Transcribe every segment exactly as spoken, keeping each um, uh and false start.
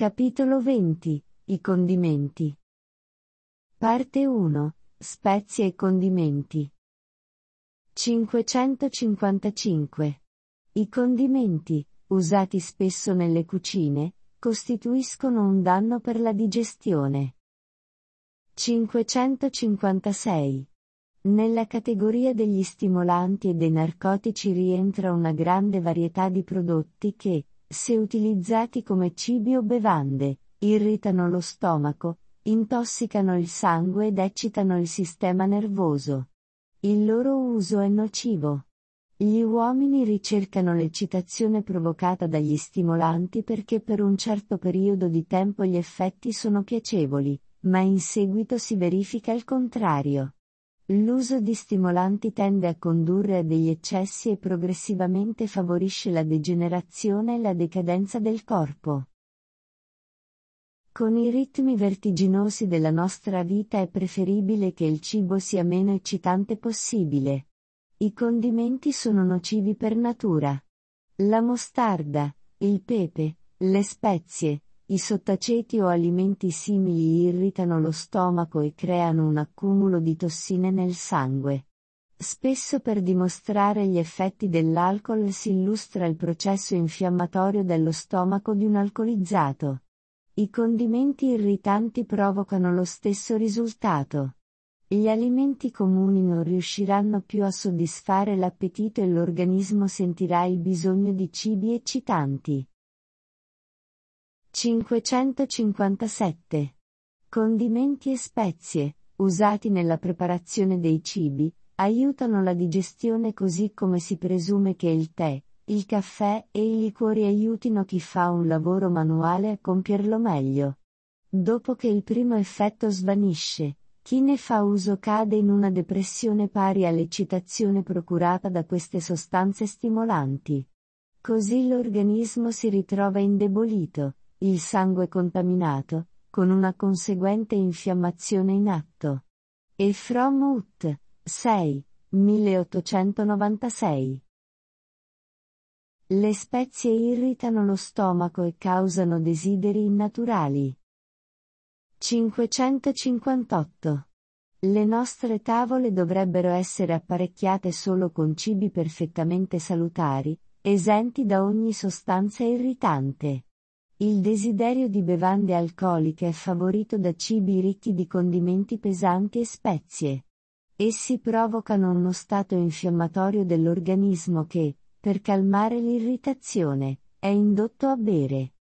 Capitolo venti. I condimenti. Parte uno. Spezie e condimenti. cinquecentocinquantacinque. I condimenti, usati spesso nelle cucine, costituiscono un danno per la digestione. cinquecentocinquantasei. Nella categoria degli stimolanti e dei narcotici rientra una grande varietà di prodotti che, se utilizzati come cibi o bevande, irritano lo stomaco, intossicano il sangue ed eccitano il sistema nervoso. Il loro uso è nocivo. Gli uomini ricercano l'eccitazione provocata dagli stimolanti perché per un certo periodo di tempo gli effetti sono piacevoli, ma in seguito si verifica il contrario. L'uso di stimolanti tende a condurre a degli eccessi e progressivamente favorisce la degenerazione e la decadenza del corpo. Con i ritmi vertiginosi della nostra vita è preferibile che il cibo sia meno eccitante possibile. I condimenti sono nocivi per natura. La mostarda, il pepe, le spezie, i sottaceti o alimenti simili irritano lo stomaco e creano un accumulo di tossine nel sangue. Spesso per dimostrare gli effetti dell'alcol si illustra il processo infiammatorio dello stomaco di un alcolizzato. I condimenti irritanti provocano lo stesso risultato. Gli alimenti comuni non riusciranno più a soddisfare l'appetito e l'organismo sentirà il bisogno di cibi eccitanti. cinquecentocinquantasette. Condimenti e spezie, usati nella preparazione dei cibi, aiutano la digestione così come si presume che il tè, il caffè e i liquori aiutino chi fa un lavoro manuale a compierlo meglio. Dopo che il primo effetto svanisce, chi ne fa uso cade in una depressione pari all'eccitazione procurata da queste sostanze stimolanti. Così l'organismo si ritrova indebolito, il sangue contaminato, con una conseguente infiammazione in atto. E From Ut. sei. milleottocentonovantasei. Le spezie irritano lo stomaco e causano desideri innaturali. cinquecentocinquantotto. Le nostre tavole dovrebbero essere apparecchiate solo con cibi perfettamente salutari, esenti da ogni sostanza irritante. Il desiderio di bevande alcoliche è favorito da cibi ricchi di condimenti pesanti e spezie. Essi provocano uno stato infiammatorio dell'organismo che, per calmare l'irritazione, è indotto a bere.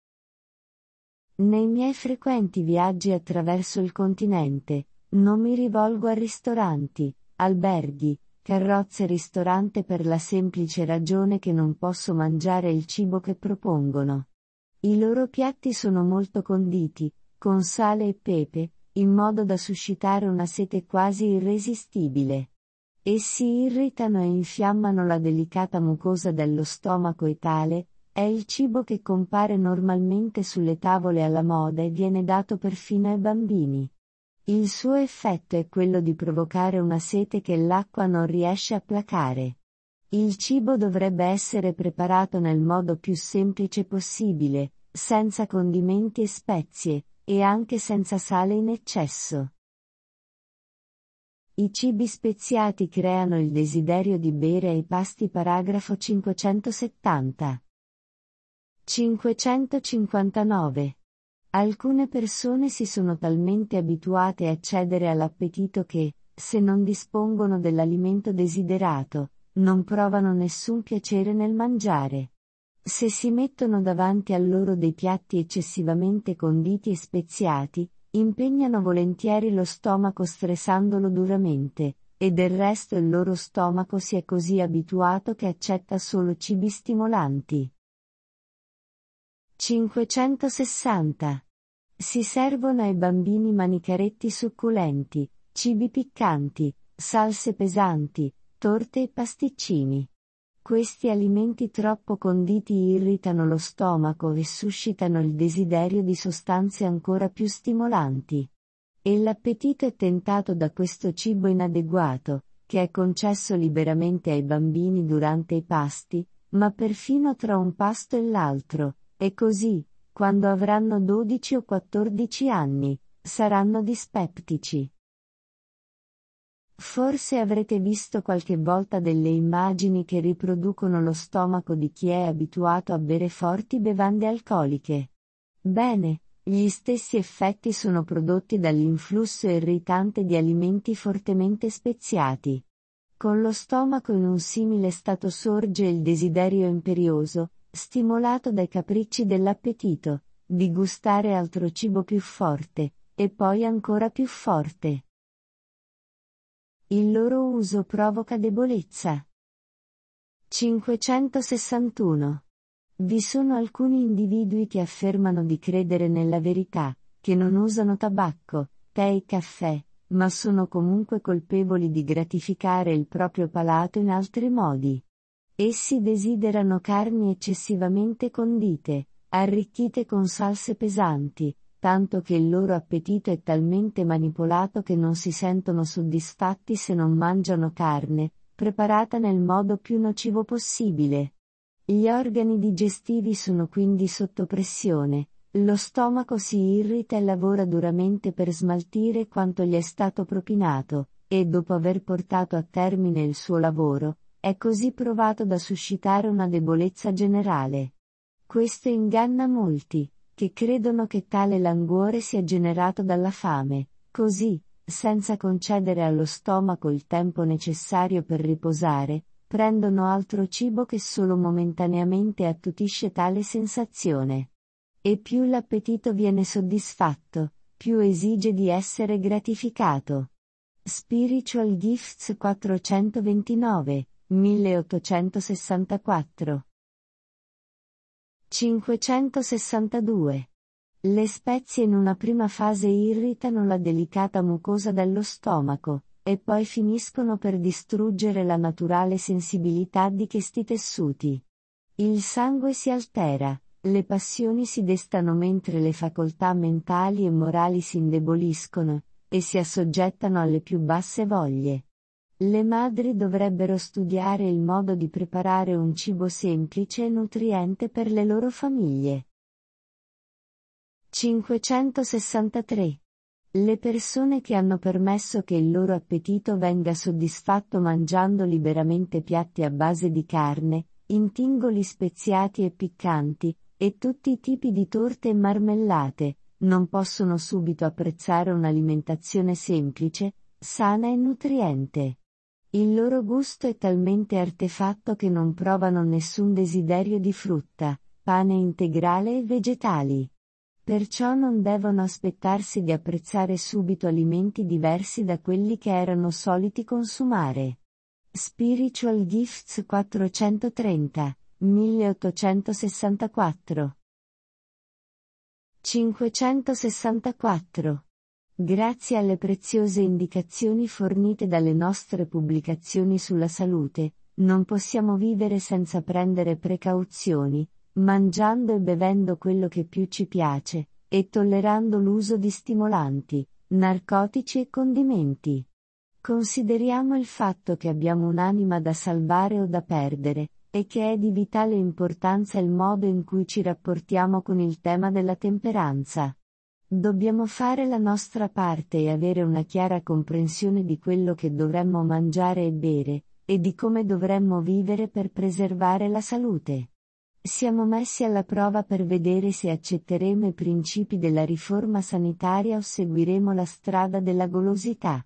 Nei miei frequenti viaggi attraverso il continente, non mi rivolgo a ristoranti, alberghi, carrozze ristorante per la semplice ragione che non posso mangiare il cibo che propongono. I loro piatti sono molto conditi, con sale e pepe, in modo da suscitare una sete quasi irresistibile. Essi irritano e infiammano la delicata mucosa dello stomaco e tale è il cibo che compare normalmente sulle tavole alla moda e viene dato perfino ai bambini. Il suo effetto è quello di provocare una sete che l'acqua non riesce a placare. Il cibo dovrebbe essere preparato nel modo più semplice possibile, senza condimenti e spezie, e anche senza sale in eccesso. I cibi speziati creano il desiderio di bere ai pasti. Paragrafo cinquecentosettanta. cinquecentocinquantanove. Alcune persone si sono talmente abituate a cedere all'appetito che, se non dispongono dell'alimento desiderato, non provano nessun piacere nel mangiare. Se si mettono davanti a loro dei piatti eccessivamente conditi e speziati, impegnano volentieri lo stomaco stressandolo duramente, e del resto il loro stomaco si è così abituato che accetta solo cibi stimolanti. cinquecentosessanta. Si servono ai bambini manicaretti succulenti, cibi piccanti, salse pesanti, torte e pasticcini. Questi alimenti troppo conditi irritano lo stomaco e suscitano il desiderio di sostanze ancora più stimolanti. E l'appetito è tentato da questo cibo inadeguato, che è concesso liberamente ai bambini durante i pasti, ma perfino tra un pasto e l'altro, e così, quando avranno dodici o quattordici anni, saranno dispeptici. Forse avrete visto qualche volta delle immagini che riproducono lo stomaco di chi è abituato a bere forti bevande alcoliche. Bene, gli stessi effetti sono prodotti dall'influsso irritante di alimenti fortemente speziati. Con lo stomaco in un simile stato sorge il desiderio imperioso, stimolato dai capricci dell'appetito, di gustare altro cibo più forte, e poi ancora più forte. Il loro uso provoca debolezza. cinquecentosessantuno. Vi sono alcuni individui che affermano di credere nella verità, che non usano tabacco, tè e caffè, ma sono comunque colpevoli di gratificare il proprio palato in altri modi. Essi desiderano carni eccessivamente condite, arricchite con salse pesanti, tanto che il loro appetito è talmente manipolato che non si sentono soddisfatti se non mangiano carne, preparata nel modo più nocivo possibile. Gli organi digestivi sono quindi sotto pressione, lo stomaco si irrita e lavora duramente per smaltire quanto gli è stato propinato, e dopo aver portato a termine il suo lavoro, è così provato da suscitare una debolezza generale. Questo inganna molti, che credono che tale languore sia generato dalla fame, così, senza concedere allo stomaco il tempo necessario per riposare, prendono altro cibo che solo momentaneamente attutisce tale sensazione. E più l'appetito viene soddisfatto, più esige di essere gratificato. Spiritual Gifts quattrocentoventinove, milleottocentosessantaquattro. cinquecentosessantadue. Le spezie in una prima fase irritano la delicata mucosa dello stomaco, e poi finiscono per distruggere la naturale sensibilità di questi tessuti. Il sangue si altera, le passioni si destano mentre le facoltà mentali e morali si indeboliscono, e si assoggettano alle più basse voglie. Le madri dovrebbero studiare il modo di preparare un cibo semplice e nutriente per le loro famiglie. cinquecentosessantatré. Le persone che hanno permesso che il loro appetito venga soddisfatto mangiando liberamente piatti a base di carne, intingoli speziati e piccanti, e tutti i tipi di torte e marmellate, non possono subito apprezzare un'alimentazione semplice, sana e nutriente. Il loro gusto è talmente artefatto che non provano nessun desiderio di frutta, pane integrale e vegetali. Perciò non devono aspettarsi di apprezzare subito alimenti diversi da quelli che erano soliti consumare. Spiritual Gifts quattrocentotrenta, milleottocentosessantaquattro. cinquecentosessantaquattro. Grazie alle preziose indicazioni fornite dalle nostre pubblicazioni sulla salute, non possiamo vivere senza prendere precauzioni, mangiando e bevendo quello che più ci piace, e tollerando l'uso di stimolanti, narcotici e condimenti. Consideriamo il fatto che abbiamo un'anima da salvare o da perdere, e che è di vitale importanza il modo in cui ci rapportiamo con il tema della temperanza. Dobbiamo fare la nostra parte e avere una chiara comprensione di quello che dovremmo mangiare e bere, e di come dovremmo vivere per preservare la salute. Siamo messi alla prova per vedere se accetteremo i principi della riforma sanitaria o seguiremo la strada della golosità.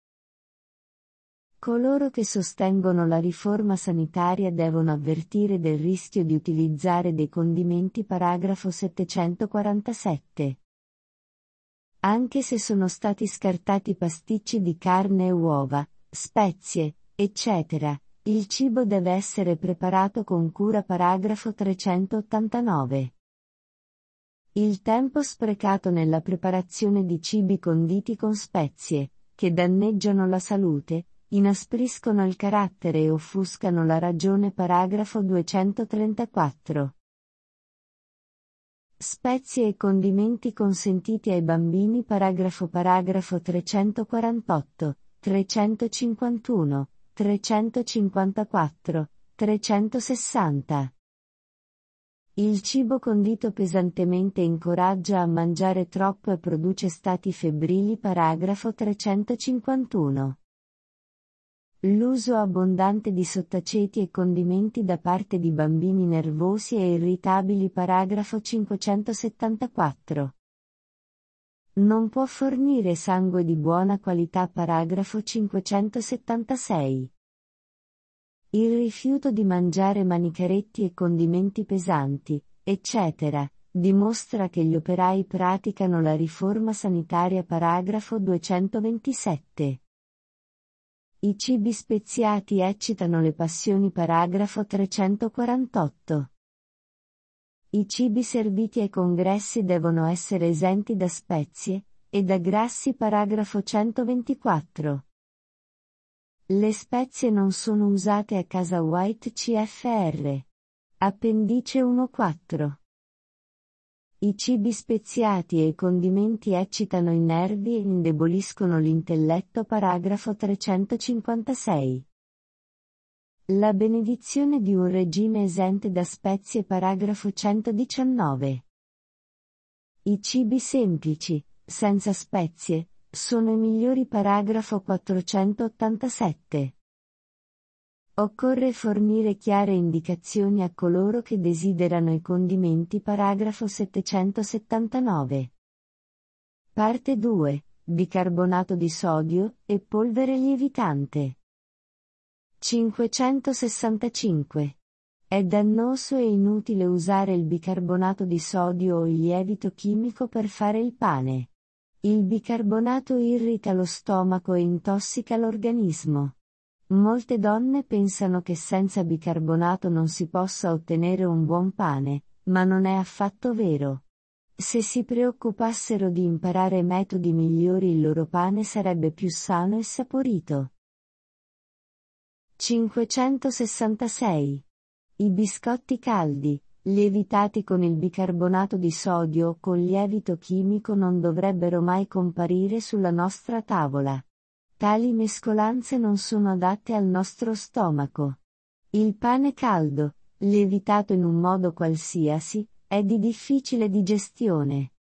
Coloro che sostengono la riforma sanitaria devono avvertire del rischio di utilizzare dei condimenti paragrafo settecentoquarantasette. Anche se sono stati scartati pasticci di carne e uova, spezie, eccetera, il cibo deve essere preparato con cura paragrafo trecentottantanove. Il tempo sprecato nella preparazione di cibi conditi con spezie, che danneggiano la salute, inaspriscono il carattere e offuscano la ragione paragrafo duecentotrentaquattro. Spezie e condimenti consentiti ai bambini paragrafo paragrafo trecentoquarantotto, trecentocinquantuno, trecentocinquantaquattro, trecentosessanta. Il cibo condito pesantemente incoraggia a mangiare troppo e produce stati febbrili. Paragrafo trecentocinquantuno. L'uso abbondante di sottaceti e condimenti da parte di bambini nervosi e irritabili. Paragrafo cinquecentosettantaquattro. Non può fornire sangue di buona qualità. Paragrafo cinquecentosettantasei. Il rifiuto di mangiare manicaretti e condimenti pesanti, eccetera, dimostra che gli operai praticano la riforma sanitaria. Paragrafo duecentoventisette. I cibi speziati eccitano le passioni. Paragrafo trecentoquarantotto. I cibi serviti ai congressi devono essere esenti da spezie e da grassi. Paragrafo centoventiquattro. Le spezie non sono usate a casa. White C F R. Appendice uno quattro. I cibi speziati e i condimenti eccitano i nervi e indeboliscono l'intelletto. Paragrafo trecentocinquantasei. La benedizione di un regime esente da spezie. Paragrafo centodiciannove. I cibi semplici, senza spezie, sono i migliori. Paragrafo quattrocentottantasette. Occorre fornire chiare indicazioni a coloro che desiderano i condimenti. Paragrafo settecentosettantanove. Parte due. Bicarbonato di sodio e polvere lievitante. cinquecentosessantacinque. È dannoso e inutile usare il bicarbonato di sodio o il lievito chimico per fare il pane. Il bicarbonato irrita lo stomaco e intossica l'organismo. Molte donne pensano che senza bicarbonato non si possa ottenere un buon pane, ma non è affatto vero. Se si preoccupassero di imparare metodi migliori, il loro pane sarebbe più sano e saporito. cinquecentosessantasei. I biscotti caldi, lievitati con il bicarbonato di sodio o con lievito chimico non dovrebbero mai comparire sulla nostra tavola. Tali mescolanze non sono adatte al nostro stomaco. Il pane caldo, lievitato in un modo qualsiasi, è di difficile digestione.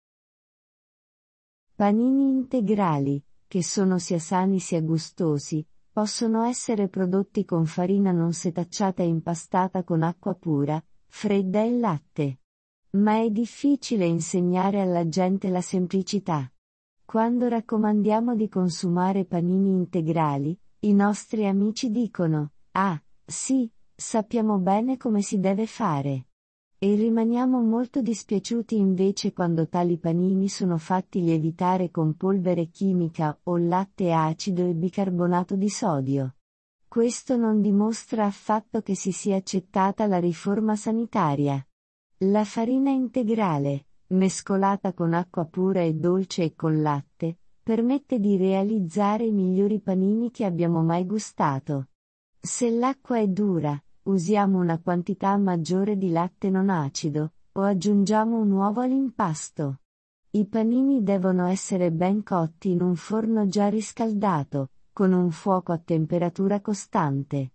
Panini integrali, che sono sia sani sia gustosi, possono essere prodotti con farina non setacciata e impastata con acqua pura, fredda e latte. Ma è difficile insegnare alla gente la semplicità. Quando raccomandiamo di consumare panini integrali, i nostri amici dicono: "Ah, sì, sappiamo bene come si deve fare." E rimaniamo molto dispiaciuti invece quando tali panini sono fatti lievitare con polvere chimica o latte acido e bicarbonato di sodio. Questo non dimostra affatto che si sia accettata la riforma sanitaria. La farina integrale, mescolata con acqua pura e dolce e con latte, permette di realizzare i migliori panini che abbiamo mai gustato. Se l'acqua è dura, usiamo una quantità maggiore di latte non acido, o aggiungiamo un uovo all'impasto. I panini devono essere ben cotti in un forno già riscaldato, con un fuoco a temperatura costante.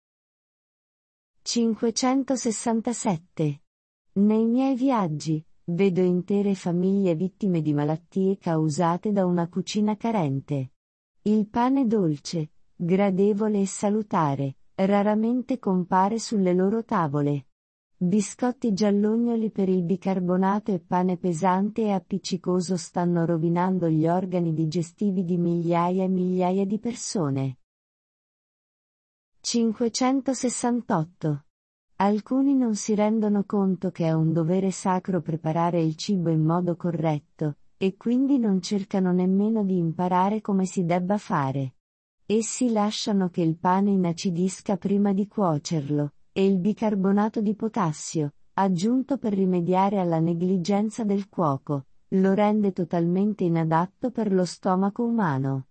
cinquecentosessantasette. Nei miei viaggi, vedo intere famiglie vittime di malattie causate da una cucina carente. Il pane dolce, gradevole e salutare, raramente compare sulle loro tavole. Biscotti giallognoli per il bicarbonato e pane pesante e appiccicoso stanno rovinando gli organi digestivi di migliaia e migliaia di persone. cinquecentosessantotto. Alcuni non si rendono conto che è un dovere sacro preparare il cibo in modo corretto, e quindi non cercano nemmeno di imparare come si debba fare. Essi lasciano che il pane inacidisca prima di cuocerlo, e il bicarbonato di potassio, aggiunto per rimediare alla negligenza del cuoco, lo rende totalmente inadatto per lo stomaco umano.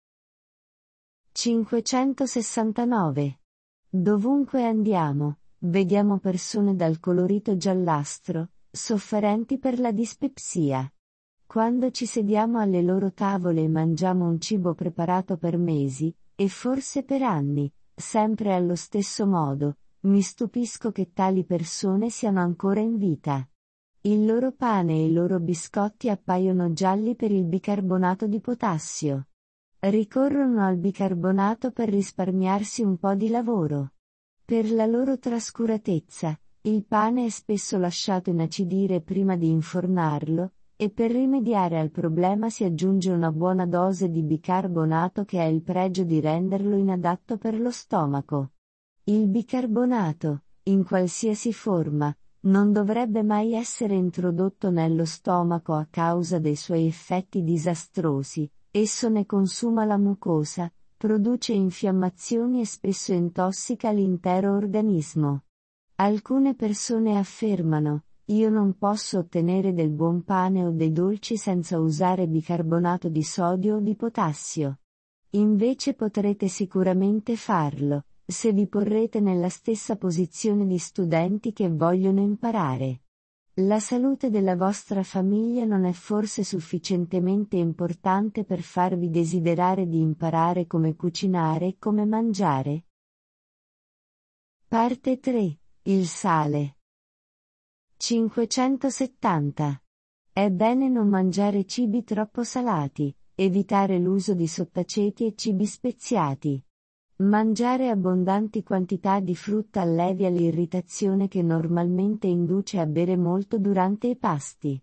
cinquecentosessantanove. Dovunque andiamo, vediamo persone dal colorito giallastro, sofferenti per la dispepsia. Quando ci sediamo alle loro tavole e mangiamo un cibo preparato per mesi, e forse per anni, sempre allo stesso modo, mi stupisco che tali persone siano ancora in vita. Il loro pane e i loro biscotti appaiono gialli per il bicarbonato di potassio. Ricorrono al bicarbonato per risparmiarsi un po' di lavoro. Per la loro trascuratezza, il pane è spesso lasciato inacidire prima di infornarlo, e per rimediare al problema si aggiunge una buona dose di bicarbonato che ha il pregio di renderlo inadatto per lo stomaco. Il bicarbonato, in qualsiasi forma, non dovrebbe mai essere introdotto nello stomaco a causa dei suoi effetti disastrosi. Esso ne consuma la mucosa, produce infiammazioni e spesso intossica l'intero organismo. Alcune persone affermano: io non posso ottenere del buon pane o dei dolci senza usare bicarbonato di sodio o di potassio. Invece potrete sicuramente farlo, se vi porrete nella stessa posizione di studenti che vogliono imparare. La salute della vostra famiglia non è forse sufficientemente importante per farvi desiderare di imparare come cucinare e come mangiare? Parte tre. Il sale. cinquecentosettanta. È bene non mangiare cibi troppo salati, evitare l'uso di sottaceti e cibi speziati. Mangiare abbondanti quantità di frutta allevia l'irritazione che normalmente induce a bere molto durante i pasti.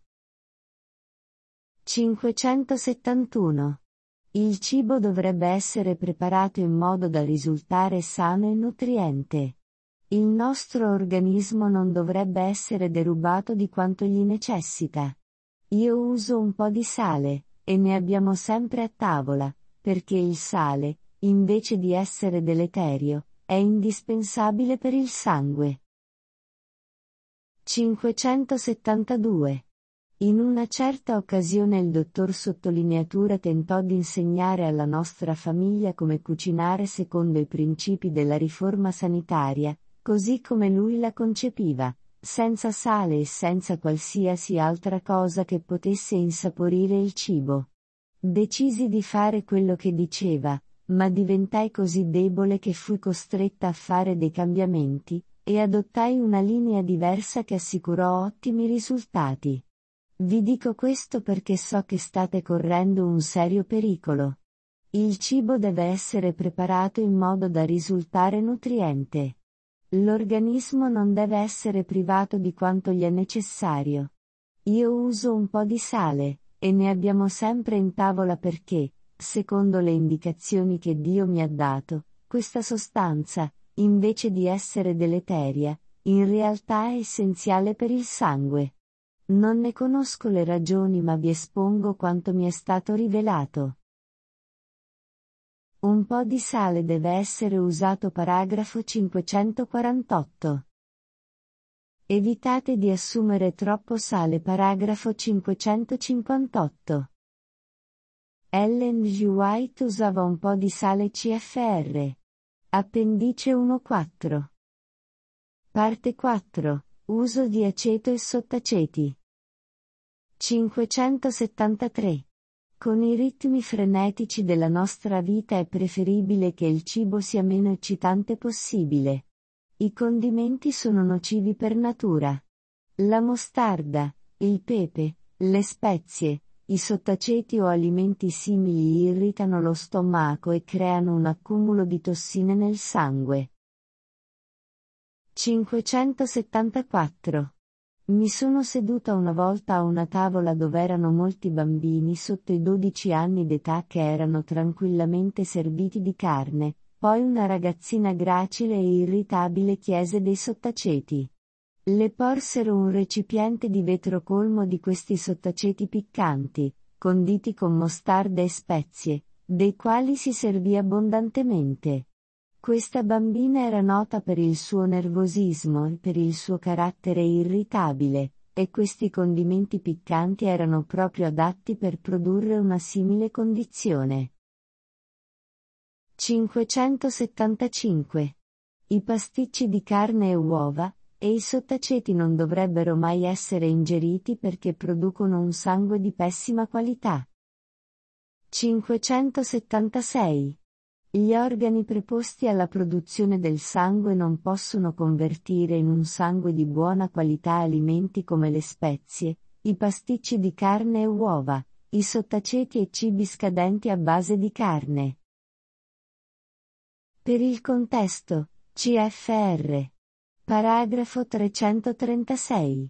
cinquecentosettantuno. Il cibo dovrebbe essere preparato in modo da risultare sano e nutriente. Il nostro organismo non dovrebbe essere derubato di quanto gli necessita. Io uso un po' di sale, e ne abbiamo sempre a tavola, perché il sale, invece di essere deleterio, è indispensabile per il sangue. cinquecentosettantadue. In una certa occasione il dottor Sottolineatura tentò di insegnare alla nostra famiglia come cucinare secondo i principi della riforma sanitaria, così come lui la concepiva, senza sale e senza qualsiasi altra cosa che potesse insaporire il cibo. Decisi di fare quello che diceva, ma diventai così debole che fui costretta a fare dei cambiamenti, e adottai una linea diversa che assicurò ottimi risultati. Vi dico questo perché so che state correndo un serio pericolo. Il cibo deve essere preparato in modo da risultare nutriente. L'organismo non deve essere privato di quanto gli è necessario. Io uso un po' di sale, e ne abbiamo sempre in tavola perché, secondo le indicazioni che Dio mi ha dato, questa sostanza, invece di essere deleteria, in realtà è essenziale per il sangue. Non ne conosco le ragioni ma vi espongo quanto mi è stato rivelato. Un po' di sale deve essere usato. Paragrafo cinquecentoquarantotto. Evitate di assumere troppo sale. Paragrafo cinquecentocinquantotto. Ellen G. White usava un po' di sale C F R. Appendice uno quattro. Parte quattro. Uso di aceto e sottaceti. cinquecentosettantatré. Con i ritmi frenetici della nostra vita è preferibile che il cibo sia meno eccitante possibile. I condimenti sono nocivi per natura. La mostarda, il pepe, le spezie, i sottaceti o alimenti simili irritano lo stomaco e creano un accumulo di tossine nel sangue. cinquecentosettantaquattro. Mi sono seduta una volta a una tavola dove erano molti bambini sotto i dodici anni d'età che erano tranquillamente serviti di carne, poi una ragazzina gracile e irritabile chiese dei sottaceti. Le porsero un recipiente di vetro colmo di questi sottaceti piccanti, conditi con mostarda e spezie, dei quali si servì abbondantemente. Questa bambina era nota per il suo nervosismo e per il suo carattere irritabile, e questi condimenti piccanti erano proprio adatti per produrre una simile condizione. cinquecentosettantacinque. I pasticci di carne e uova, e i sottaceti non dovrebbero mai essere ingeriti perché producono un sangue di pessima qualità. cinquecentosettantasei. Gli organi preposti alla produzione del sangue non possono convertire in un sangue di buona qualità alimenti come le spezie, i pasticci di carne e uova, i sottaceti e cibi scadenti a base di carne. Per il contesto, C F R. Paragrafo trecentotrentasei.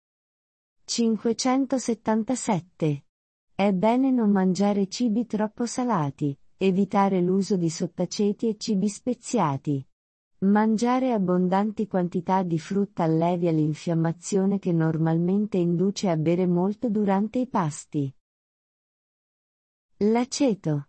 cinquecentosettantasette. È bene non mangiare cibi troppo salati, evitare l'uso di sottaceti e cibi speziati. Mangiare abbondanti quantità di frutta allevia l'infiammazione che normalmente induce a bere molto durante i pasti. L'aceto.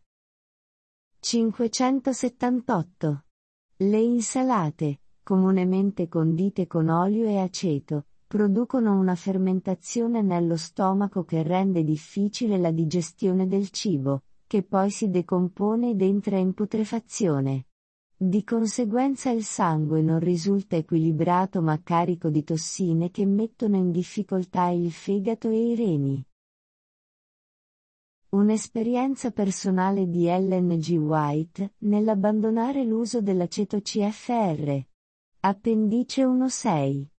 cinquecentosettantotto. Le insalate, comunemente condite con olio e aceto, producono una fermentazione nello stomaco che rende difficile la digestione del cibo, che poi si decompone ed entra in putrefazione. Di conseguenza il sangue non risulta equilibrato ma carico di tossine che mettono in difficoltà il fegato e i reni. Un'esperienza personale di Ellen G. White, nell'abbandonare l'uso dell'aceto C F R. Appendice uno punto sei.